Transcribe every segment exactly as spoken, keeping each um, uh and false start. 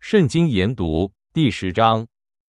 圣经研读第十章。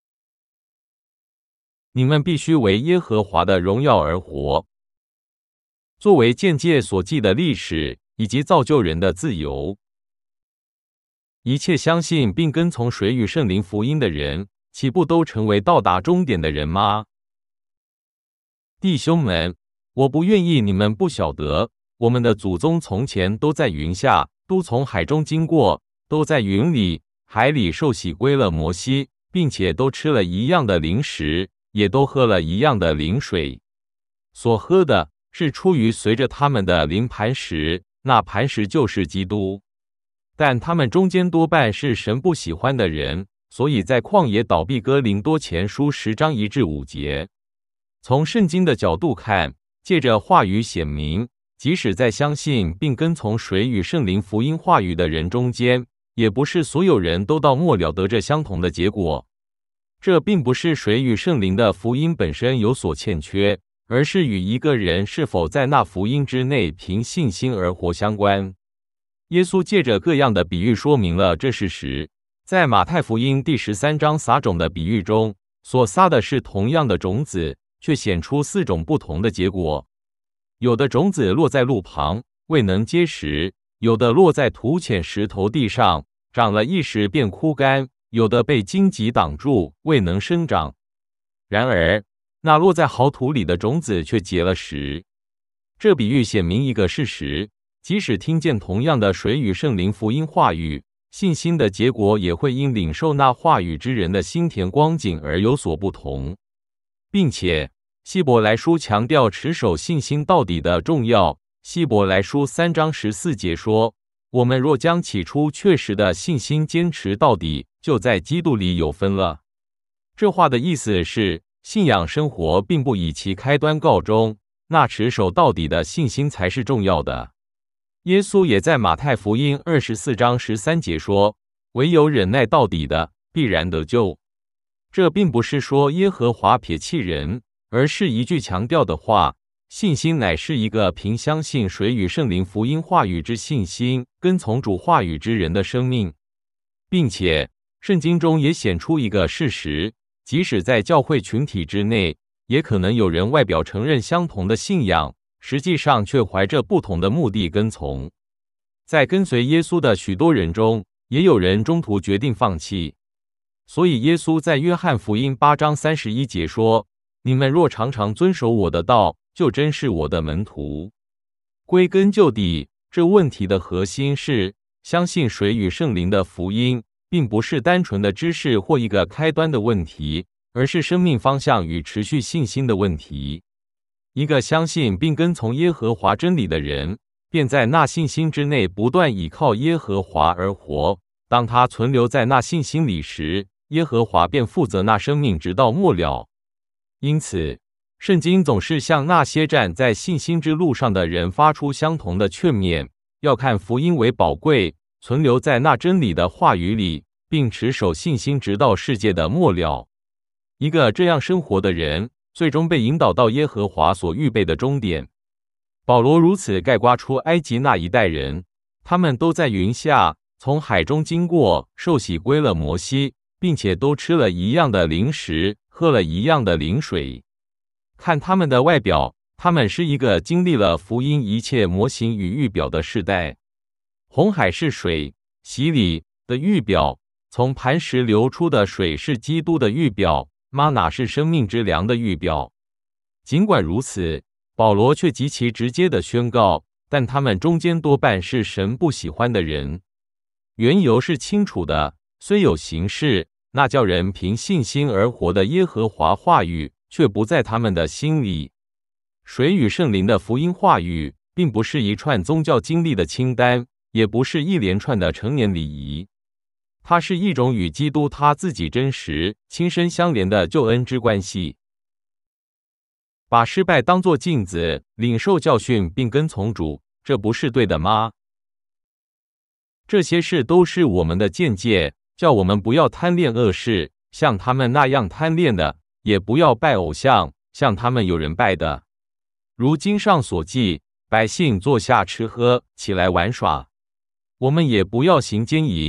你们必须为耶和华的荣耀而活。作为鉴戒所记的历史以及造就人的自由，一切相信并跟从水与圣灵福音的人，岂不都成为到达终点的人吗？弟兄们，我不愿意你们不晓得，我们的祖宗从前都在云下，都从海中经过，都在云里、海里受洗归了摩西，并且都吃了一样的灵食，也都喝了一样的灵水。所喝的是出于随着他们的灵磐石，那磐石就是基督。但他们中间多半是神不喜欢的人，所以在旷野倒闭。哥林多前书十章一至五节。从圣经的角度看，借着话语显明，即使在相信并跟从水与圣灵福音话语的人中间，也不是所有人都到末了得着相同的结果。这并不是水与圣灵的福音本身有所欠缺，而是与一个人是否在那福音之内凭信心而活相关。耶稣借着各样的比喻说明了这事实。在马太福音第十三章撒种的比喻中，所撒的是同样的种子，却显出四种不同的结果。有的种子落在路旁，未能结实；有的落在土浅石头地上，长了一时便枯干；有的被荆棘挡住，未能生长。然而那落在好土里的种子却结了实。这比喻显明一个事实，即使听见同样的水与圣灵福音话语，信心的结果也会因领受那话语之人的心田光景而有所不同。并且希伯来书强调持守信心到底的重要。希伯来书三章十四节说，我们若将起初确实的信心坚持到底，就在基督里有分了。这话的意思是，信仰生活并不以其开端告终，那持守到底的信心才是重要的。耶稣也在马太福音二十四章十三节说，唯有忍耐到底的，必然得救。这并不是说耶和华撇弃人，而是一句强调的话，信心乃是一个凭相信水与圣灵福音话语之信心，跟从主话语之人的生命。并且圣经中也显出一个事实，即使在教会群体之内，也可能有人外表承认相同的信仰，实际上却怀着不同的目的跟从。在跟随耶稣的许多人中，也有人中途决定放弃。所以耶稣在约翰福音八章三十一节说，你们若常常遵守我的道，就真是我的门徒。归根究底，这问题的核心是相信水与圣灵的福音，并不是单纯的知识或一个开端的问题，而是生命方向与持续信心的问题。一个相信并跟从耶和华真理的人，便在那信心之内不断倚靠耶和华而活。当他存留在那信心里时，耶和华便负责那生命直到末了。因此圣经总是向那些站在信心之路上的人发出相同的劝勉，要看福音为宝贵，存留在那真理的话语里，并持守信心直到世界的末了。一个这样生活的人，最终被引导到耶和华所预备的终点。保罗如此概括出埃及那一代人，他们都在云下，从海中经过，受洗归了摩西，并且都吃了一样的灵食，喝了一样的灵水。看他们的外表，他们是一个经历了福音一切模型与预表的世代。红海是水，洗礼的预表；从磐石流出的水是基督的预表；玛纳是生命之粮的预表。尽管如此，保罗却极其直接地宣告，但他们中间多半是神不喜欢的人。缘由是清楚的，虽有形式，那叫人凭信心而活的耶和华话语，却不在他们的心里。水与圣灵的福音话语，并不是一串宗教经历的清单，也不是一连串的成年礼仪，它是一种与基督他自己真实、亲身相连的救恩之关系。把失败当作镜子，领受教训并跟从主，这不是对的吗？这些事都是我们的见解，叫我们不要贪恋恶事，像他们那样贪恋的，也不要拜偶像，像他们有人拜的。如经上所记，百姓坐下吃喝，起来玩耍。我们也不要行奸淫，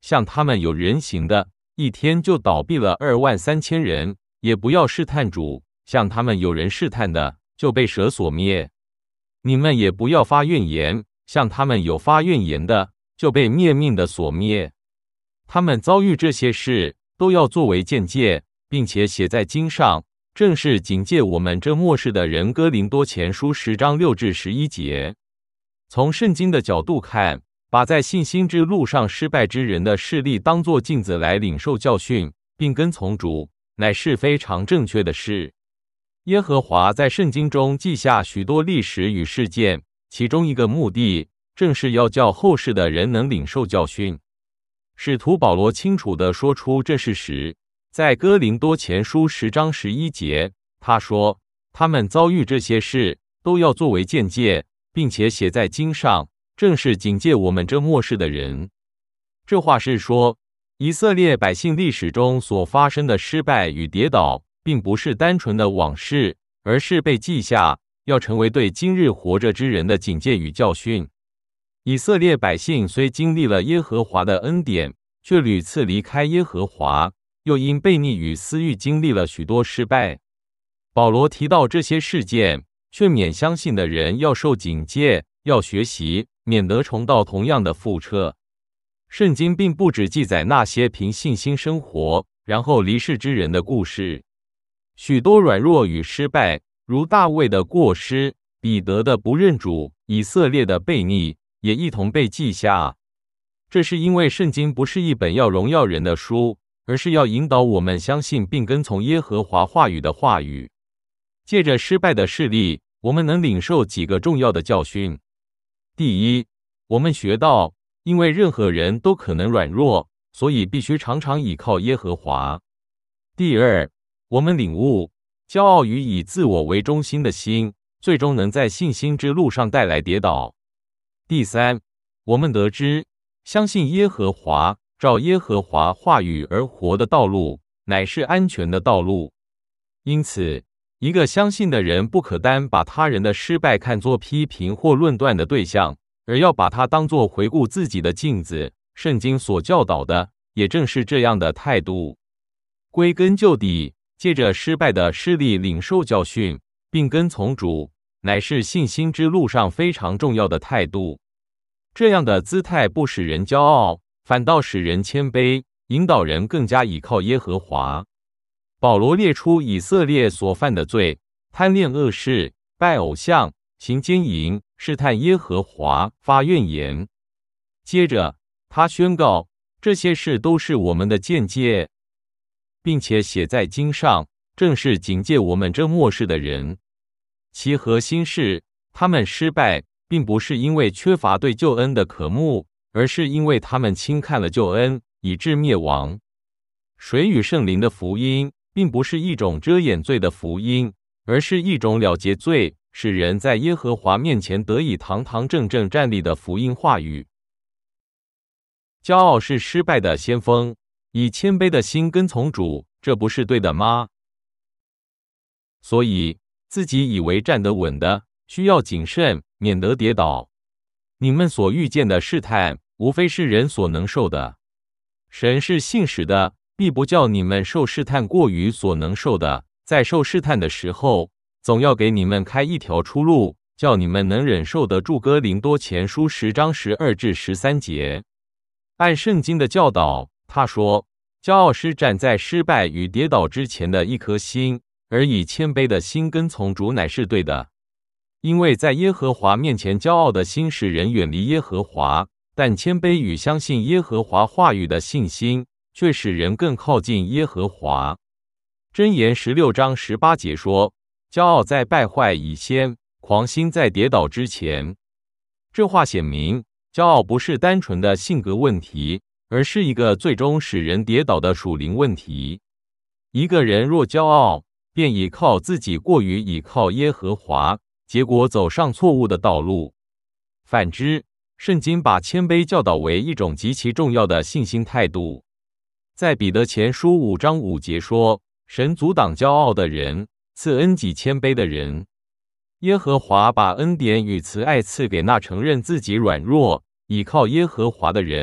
像他们有人行的，一天就倒闭了二万三千人；也不要试探主，像他们有人试探的，就被蛇所灭。你们也不要发怨言，像他们有发怨言的，就被灭命的所灭。他们遭遇这些事，都要作为鉴戒，并且写在经上，正是警戒我们这末世的人。哥林多前书十章六至十一节。从圣经的角度看，把在信心之路上失败之人的事例当作镜子来领受教训，并跟从主，乃是非常正确的事。耶和华在圣经中记下许多历史与事件，其中一个目的，正是要叫后世的人能领受教训。使徒保罗清楚地说出这事实，在哥林多前书十章十一节，他说：“他们遭遇这些事，都要作为鉴戒，并且写在经上，正是警戒我们这末世的人。”这话是说，以色列百姓历史中所发生的失败与跌倒，并不是单纯的往事，而是被记下，要成为对今日活着之人的警戒与教训。以色列百姓虽经历了耶和华的恩典，却屡次离开耶和华，又因悖逆与私欲经历了许多失败。保罗提到这些事件，劝勉相信的人要受警戒，要学习，免得重蹈同样的覆辙。圣经并不只记载那些凭信心生活，然后离世之人的故事。许多软弱与失败，如大卫的过失、彼得的不认主、以色列的悖逆，也一同被记下。这是因为圣经不是一本要荣耀人的书，而是要引导我们相信并跟从耶和华话语的话语。借着失败的事例，我们能领受几个重要的教训。第一，我们学到，因为任何人都可能软弱，所以必须常常倚靠耶和华。第二，我们领悟，骄傲与以自我为中心的心，最终能在信心之路上带来跌倒。第三，我们得知，相信耶和华，照耶和华话语而活的道路，乃是安全的道路。因此，一个相信的人不可单把他人的失败看作批评或论断的对象，而要把它当作回顾自己的镜子。圣经所教导的，也正是这样的态度。归根究底，借着失败的事例领受教训，并跟从主，乃是信心之路上非常重要的态度。这样的姿态不使人骄傲，反倒使人谦卑，引导人更加倚靠耶和华。保罗列出以色列所犯的罪：贪恋恶事、拜偶像、行奸淫、试探耶和华、发怨言。接着，他宣告，这些事都是我们的鉴戒，并且写在经上，正是警戒我们这末世的人。其核心是，他们失败，并不是因为缺乏对救恩的渴慕，而是因为他们轻看了救恩，以致灭亡。水与圣灵的福音，并不是一种遮掩罪的福音，而是一种了结罪，使人在耶和华面前得以堂堂正正站立的福音话语。骄傲是失败的先锋，以谦卑的心跟从主，这不是对的吗？所以，自己以为站得稳的，需要谨慎，免得跌倒。你们所遇见的试探，无非是人所能受的。神是信实的，必不叫你们受试探过于所能受的。在受试探的时候，总要给你们开一条出路，叫你们能忍受得住。哥林多前书十章十二至十三节。按圣经的教导，他说，骄傲是站在失败与跌倒之前的一颗心，而以谦卑的心跟从主乃是对的。因为在耶和华面前骄傲的心使人远离耶和华，但谦卑与相信耶和华话语的信心，却使人更靠近耶和华。箴言十六章十八节说，骄傲在败坏以先，狂心在跌倒之前。这话显明，骄傲不是单纯的性格问题，而是一个最终使人跌倒的属灵问题。一个人若骄傲，便倚靠自己过于倚靠耶和华，结果走上错误的道路。反之，圣经把谦卑教导为一种极其重要的信心态度。在彼得前书五章五节说，神阻挡骄傲的人，赐恩给谦卑的人。耶和华把恩典与慈爱赐给那承认自己软弱，倚靠耶和华的人，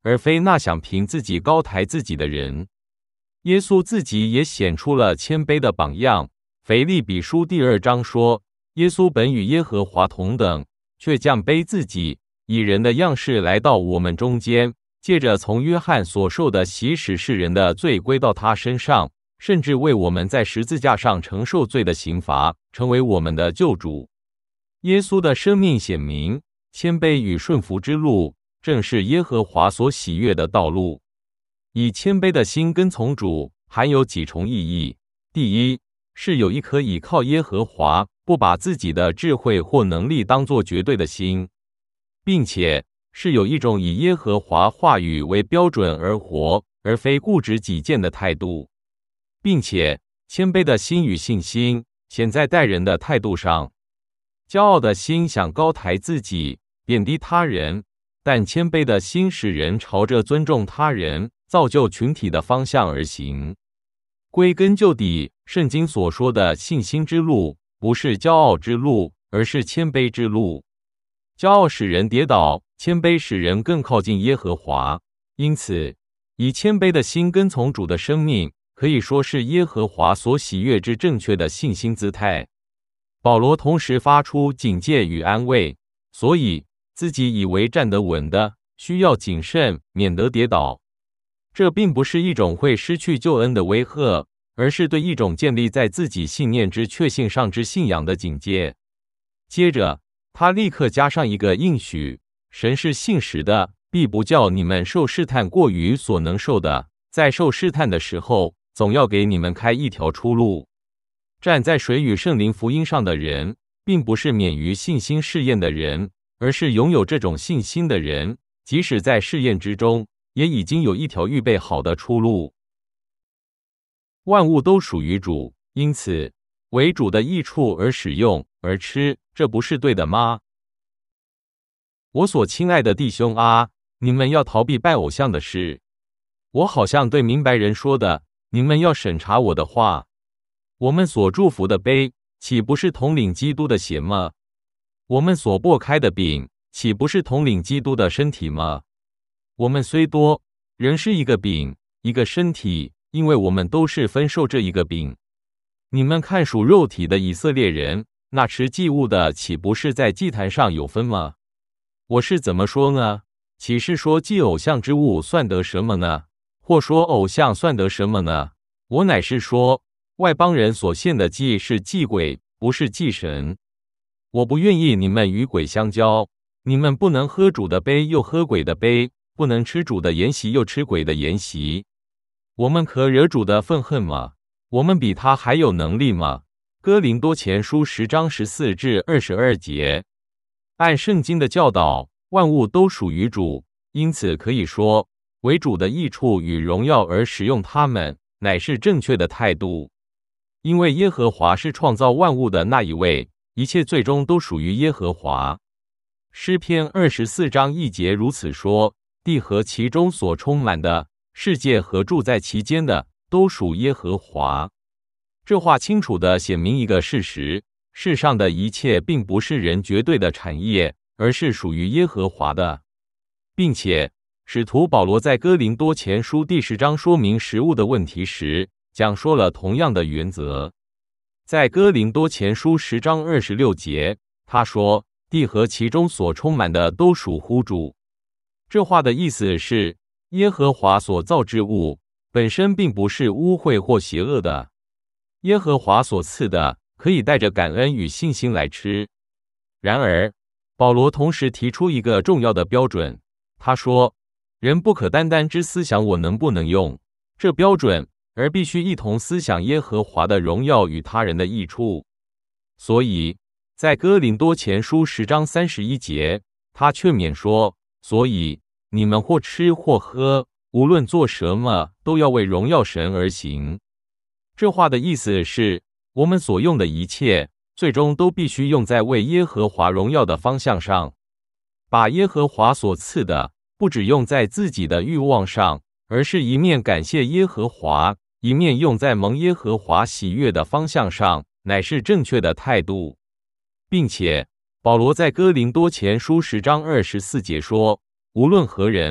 而非那想凭自己高抬自己的人。耶稣自己也显出了谦卑的榜样。腓立比书第二章说，耶稣本与耶和华同等，却降卑自己，以人的样式来到我们中间，借着从约翰所受的洗，使世人的罪归到他身上，甚至为我们在十字架上承受罪的刑罚，成为我们的救主。耶稣的生命显明，谦卑与顺服之路，正是耶和华所喜悦的道路。以谦卑的心跟从主，含有几重意义。第一，是有一颗倚靠耶和华，不把自己的智慧或能力当作绝对的心，并且是有一种以耶和华话语为标准而活，而非固执己见的态度。并且谦卑的心与信心显在待人的态度上。骄傲的心想高抬自己，贬低他人，但谦卑的心使人朝着尊重他人、造就群体的方向而行。归根究底，圣经所说的信心之路，不是骄傲之路，而是谦卑之路。骄傲使人跌倒，谦卑使人更靠近耶和华。因此，以谦卑的心跟从主的生命，可以说是耶和华所喜悦之正确的信心姿态。保罗同时发出警戒与安慰，所以自己以为站得稳的，需要谨慎，免得跌倒。这并不是一种会失去救恩的威吓，而是对一种建立在自己信念之确信上之信仰的警戒。接着，他立刻加上一个应许：神是信实的，必不叫你们受试探过于所能受的，在受试探的时候，总要给你们开一条出路。站在水与圣灵福音上的人，并不是免于信心试验的人，而是拥有这种信心的人，即使在试验之中，也已经有一条预备好的出路。万物都属于主，因此为主的益处而使用而吃，这不是对的吗？我所亲爱的弟兄啊，你们要逃避拜偶像的事。我好像对明白人说的，你们要审查我的话。我们所祝福的杯，岂不是统领基督的血吗？我们所擘开的饼，岂不是统领基督的身体吗？我们虽多，仍是一个饼，一个身体，因为我们都是分受这一个饼。你们看属肉体的以色列人，那吃祭物的，岂不是在祭坛上有分吗？我是怎么说呢？岂是说祭偶像之物算得什么呢？或说偶像算得什么呢？我乃是说，外邦人所献的祭是祭鬼，不是祭神。我不愿意你们与鬼相交。你们不能喝主的杯又喝鬼的杯，不能吃主的筵席又吃鬼的筵席。我们可惹主的愤恨吗？我们比他还有能力吗？哥林多前书十章十四至二十二节。按圣经的教导，万物都属于主，因此可以说，为主的益处与荣耀而使用它们，乃是正确的态度。因为耶和华是创造万物的那一位，一切最终都属于耶和华。诗篇二十四章一节如此说：地和其中所充满的，世界和住在其间的，都属耶和华。这话清楚地显明一个事实：世上的一切并不是人绝对的产业，而是属于耶和华的。并且使徒保罗在哥林多前书第十章说明食物的问题时，讲说了同样的原则。在哥林多前书十章二十六节，他说：地和其中所充满的都属乎主。这话的意思是，耶和华所造之物本身并不是污秽或邪恶的，耶和华所赐的可以带着感恩与信心来吃。然而，保罗同时提出一个重要的标准，他说：人不可单单只思想我能不能用这标准，而必须一同思想耶和华的荣耀与他人的益处。所以在哥林多前书十章三十一节，他劝勉说：所以你们或吃或喝，无论做什么，都要为荣耀神而行。这话的意思是，我们所用的一切，最终都必须用在为耶和华荣耀的方向上，把耶和华所赐的，不只用在自己的欲望上，而是一面感谢耶和华，一面用在蒙耶和华喜悦的方向上，乃是正确的态度。并且保罗在哥林多前书十章二十四节说：无论何人，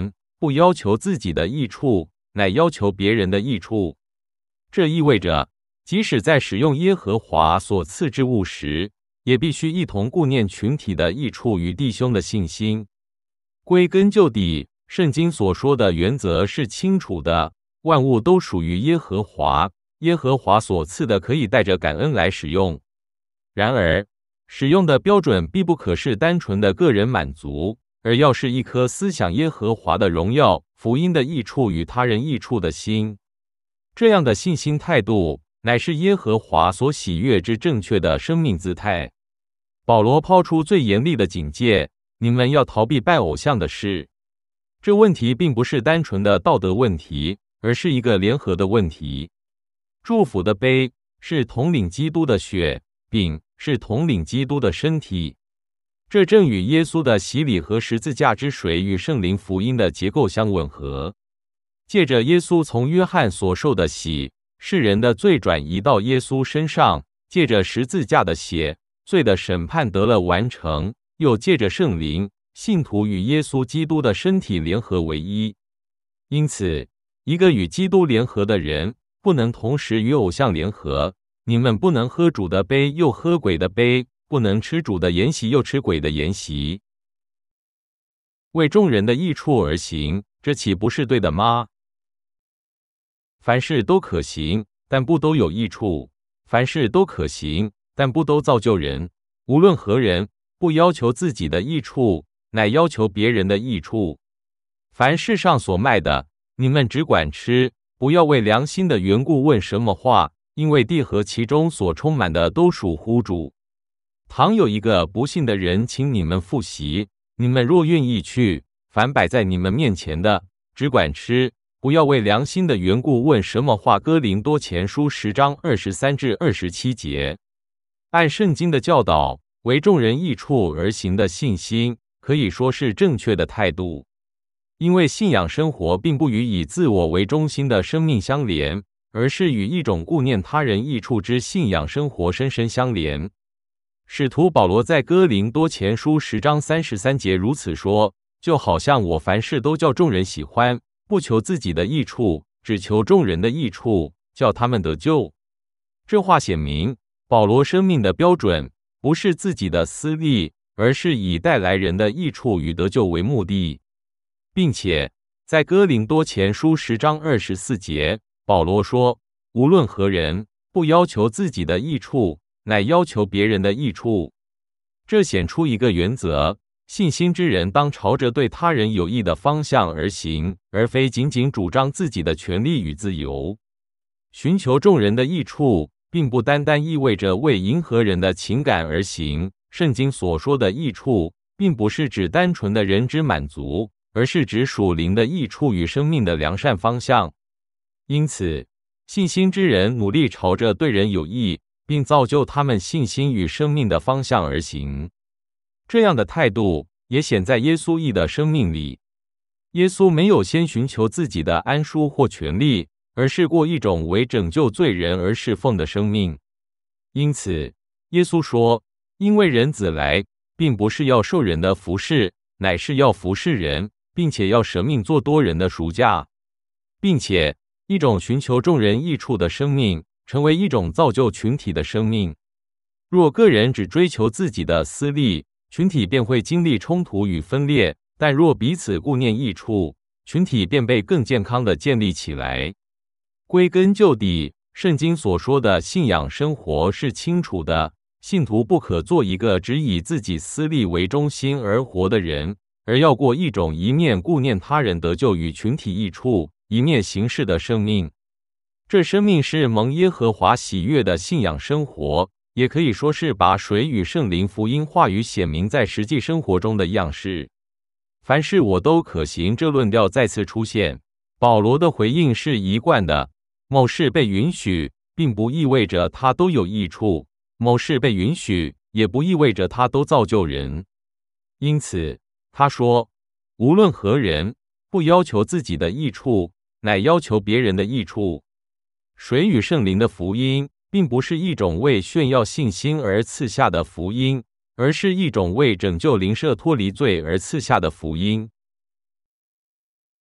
不要求自己的益处，乃要求别人的益处。这意味着，即使在使用耶和华所赐之物时，也必须一同顾念群体的益处与弟兄的信心。归根究底，圣经所说的原则是清楚的，万物都属于耶和华，耶和华所赐的可以带着感恩来使用。然而，使用的标准必不可是单纯的个人满足，而要是一颗思想耶和华的荣耀、福音的益处与他人益处的心。这样的信心态度，乃是耶和华所喜悦之正确的生命姿态。保罗抛出最严厉的警戒：你们要逃避拜偶像的事。这问题并不是单纯的道德问题，而是一个联合的问题。祝福的杯是统领基督的血，饼是统领基督的身体。这正与耶稣的洗礼和十字架之水与圣灵福音的结构相吻合。借着耶稣从约翰所受的洗，世人的罪转移到耶稣身上；借着十字架的血，罪的审判得了完成；又借着圣灵，信徒与耶稣基督的身体联合为一。因此，一个与基督联合的人，不能同时与偶像联合。你们不能喝主的杯又喝鬼的杯，不能吃主的筵席又吃鬼的筵席。为众人的益处而行，这岂不是对的吗？凡事都可行，但不都有益处；凡事都可行，但不都造就人。无论何人，不要求自己的益处，乃要求别人的益处。凡世上所卖的，你们只管吃，不要为良心的缘故问什么话，因为地和其中所充满的都属乎主。倘有一个不信的人请你们赴席，你们若愿意去，凡摆在你们面前的，只管吃，不要为良心的缘故问什么话。哥林多前书十章二十三至二十七节。按圣经的教导，为众人益处而行的信心，可以说是正确的态度。因为信仰生活并不与以自我为中心的生命相连，而是与一种顾念他人益处之信仰生活深深相连。使徒保罗在哥林多前书十章三十三节如此说：就好像我凡事都叫众人喜欢，不求自己的益处，只求众人的益处，叫他们得救。这话显明，保罗生命的标准不是自己的私利，而是以带来人的益处与得救为目的。并且在哥林多前书十章二十四节，保罗说：无论何人，不要求自己的益处，乃要求别人的益处。这显出一个原则：信心之人当朝着对他人有益的方向而行，而非仅仅主张自己的权利与自由。寻求众人的益处，并不单单意味着为迎合人的情感而行。圣经所说的益处，并不是指单纯的人之满足，而是指属灵的益处与生命的良善方向。因此，信心之人努力朝着对人有益，并造就他们信心与生命的方向而行。这样的态度也显在耶稣义的生命里。耶稣没有先寻求自己的安舒或权利，而是过一种为拯救罪人而侍奉的生命。因此，耶稣说：因为人子来，并不是要受人的服侍，乃是要服侍人，并且要舍命做多人的赎价。并且一种寻求众人益处的生命，成为一种造就群体的生命。若个人只追求自己的私利，群体便会经历冲突与分裂；但若彼此顾念益处，群体便被更健康地建立起来。归根究底，圣经所说的信仰生活是清楚的，信徒不可做一个只以自己私利为中心而活的人，而要过一种一面顾念他人得救与群体益处，一面行事的生命。这生命是蒙耶和华喜悦的信仰生活，也可以说是把水与圣灵福音话语显明在实际生活中的样式。凡事我都可行，这论调再次出现。保罗的回应是一贯的：某事被允许，并不意味着它都有益处；某事被允许，也不意味着它都造就人。因此，他说：无论何人，不要求自己的益处，乃要求别人的益处。水与圣灵的福音，并不是一种为炫耀信心而赐下的福音，而是一种为拯救灵舍脱离罪而赐下的福音。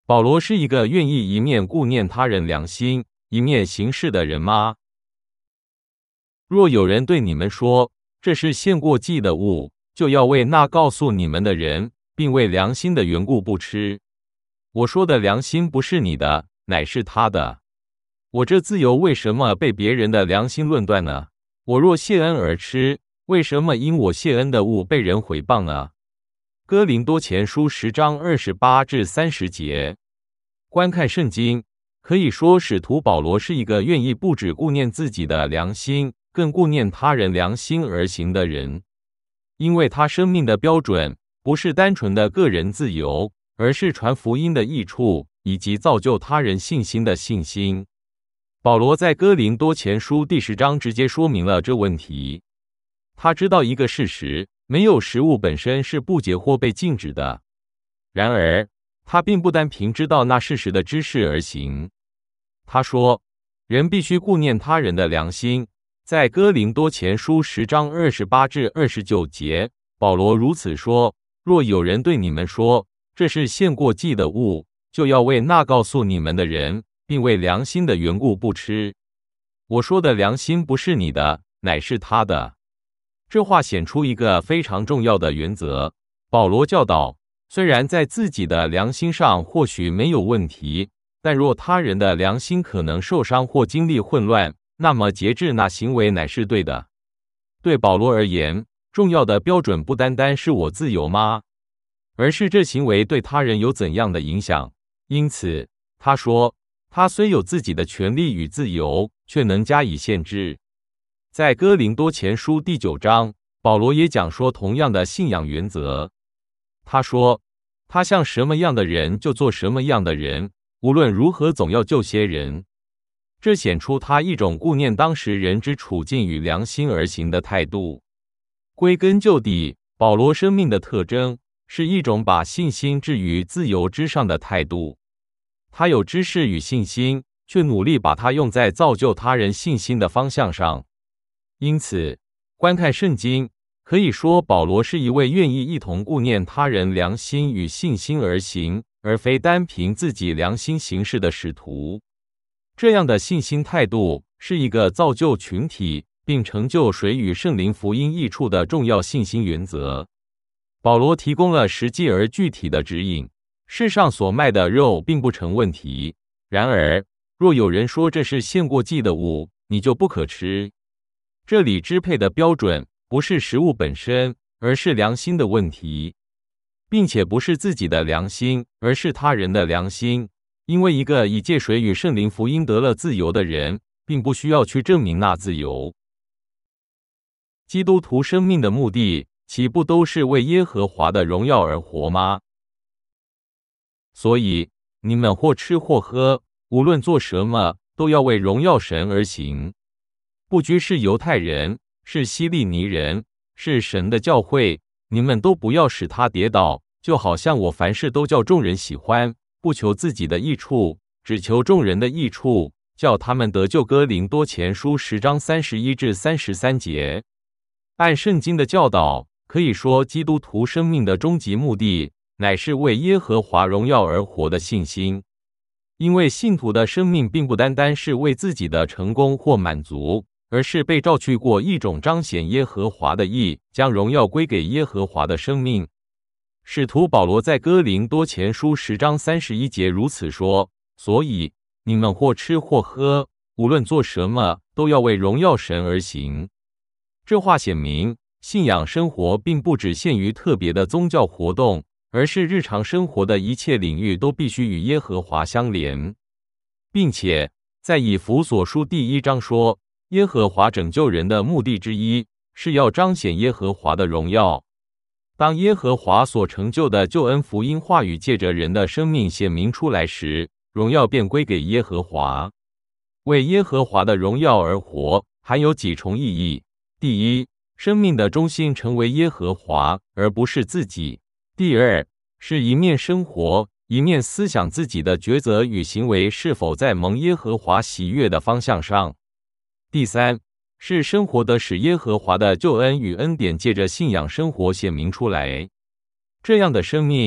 保罗是一个愿意一面顾念他人良心，一面行事的人吗？若有人对你们说，这是献过祭的物，就要为那告诉你们的人，并为良心的缘故不吃。我说的良心不是你的，乃是他的。我这自由为什么被别人的良心论断呢？我若谢恩而吃，为什么因我谢恩的物被人毁谤呢？哥林多前书十章二十八至三十节。观看圣经，可以说使徒保罗是一个愿意不只顾念自己的良心，更顾念他人良心而行的人。因为他生命的标准不是单纯的个人自由，而是传福音的益处，以及造就他人信心的信心。保罗在哥林多前书第十章直接说明了这问题。他知道一个事实，没有食物本身是不洁或被禁止的。然而，他并不单凭知道那事实的知识而行。他说，人必须顾念他人的良心。在哥林多前书十章二十八至二十九节，保罗如此说：若有人对你们说，这是献过祭的物，就要为那告诉你们的人，并为良心的缘故不吃。我说的良心不是你的，乃是他的。这话显出一个非常重要的原则。保罗教导，虽然在自己的良心上或许没有问题，但若他人的良心可能受伤或经历混乱，那么节制那行为乃是对的。对保罗而言，重要的标准不单单是我自由吗？而是这行为对他人有怎样的影响。因此，他说，他虽有自己的权利与自由，却能加以限制。在哥林多前书第九章，保罗也讲说同样的信仰原则。他说，他像什么样的人就做什么样的人，无论如何总要救些人。这显出他一种顾念当时人之处境与良心而行的态度。归根究底，保罗生命的特征是一种把信心置于自由之上的态度。他有知识与信心，却努力把它用在造就他人信心的方向上。因此，观看圣经，可以说保罗是一位愿意一同顾念他人良心与信心而行，而非单凭自己良心行事的使徒。这样的信心态度是一个造就群体并成就水与圣灵福音益处的重要信心原则。保罗提供了实际而具体的指引。世上所卖的肉并不成问题，然而若有人说这是献过祭的物，你就不可吃。这里支配的标准不是食物本身，而是良心的问题，并且不是自己的良心，而是他人的良心。因为一个以借水与圣灵福音得了自由的人，并不需要去证明那自由。基督徒生命的目的，岂不都是为耶和华的荣耀而活吗？所以，你们或吃或喝，无论做什么，都要为荣耀神而行。不拘是犹太人，是希利尼人，是神的教会，你们都不要使他跌倒，就好像我凡事都叫众人喜欢，不求自己的益处，只求众人的益处，叫他们得救。哥林多前书十章三十一至三十三节。按圣经的教导，可以说基督徒生命的终极目的，乃是为耶和华荣耀而活的信心。因为信徒的生命并不单单是为自己的成功或满足，而是被召去过一种彰显耶和华的义，将荣耀归给耶和华的生命。使徒保罗在哥林多前书十章三十一节如此说：所以你们或吃或喝，无论做什么，都要为荣耀神而行。这话显明，信仰生活并不只限于特别的宗教活动，而是日常生活的一切领域都必须与耶和华相连。并且在以弗所书第一章说，耶和华拯救人的目的之一，是要彰显耶和华的荣耀。当耶和华所成就的救恩福音话语借着人的生命显明出来时，荣耀便归给耶和华。为耶和华的荣耀而活，含有几重意义。第一，生命的中心成为耶和华，而不是自己。第二，是一面生活，一面思想自己的抉择与行为是否在蒙耶和华喜悦的方向上。第三，是生活的使耶和华的救恩与恩典借着信仰生活显明出来。这样的生命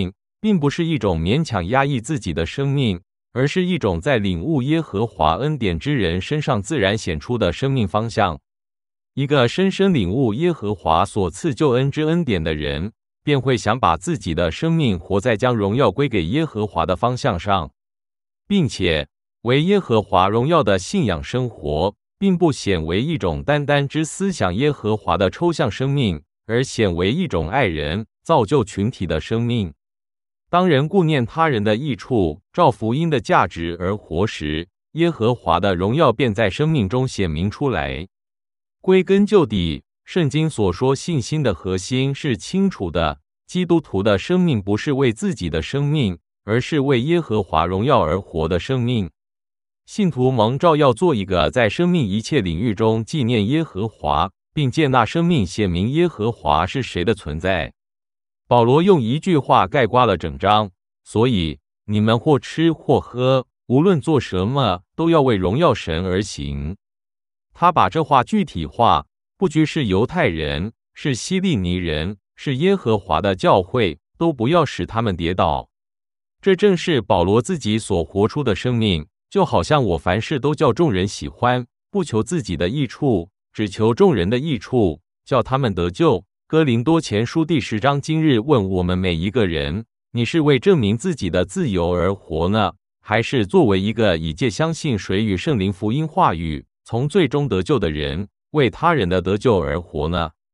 并不是一种勉强压抑自己的生命，而是一种在领悟耶和华恩典之人身上自然显出的生命方向。一个深深领悟耶和华所赐救恩之恩典的人，便会想把自己的生命活在将荣耀归给耶和华的方向上，并且为耶和华荣耀的信仰生活，并不显为一种单单之思想耶和华的抽象生命，而显为一种爱人、造就群体的生命。当人顾念他人的益处，照福音的价值而活时，耶和华的荣耀便在生命中显明出来。归根究底，圣经所说信心的核心是清楚的，基督徒的生命不是为自己的生命，而是为耶和华荣耀而活的生命。信徒蒙召要做一个在生命一切领域中纪念耶和华，并借那生命显明耶和华是谁的存在。保罗用一句话概括了整章，所以你们或吃或喝，无论做什么，都要为荣耀神而行。他把这话具体化，不拘是犹太人，是希利尼人，是耶和华的教会，都不要使他们跌倒。这正是保罗自己所活出的生命，就好像我凡事都叫众人喜欢，不求自己的益处，只求众人的益处，叫他们得救。哥林多前书第十章今日问我们每一个人，你是为证明自己的自由而活呢，还是作为一个以借相信水与圣灵福音话语从最终得救的人，为他人的得救而活呢？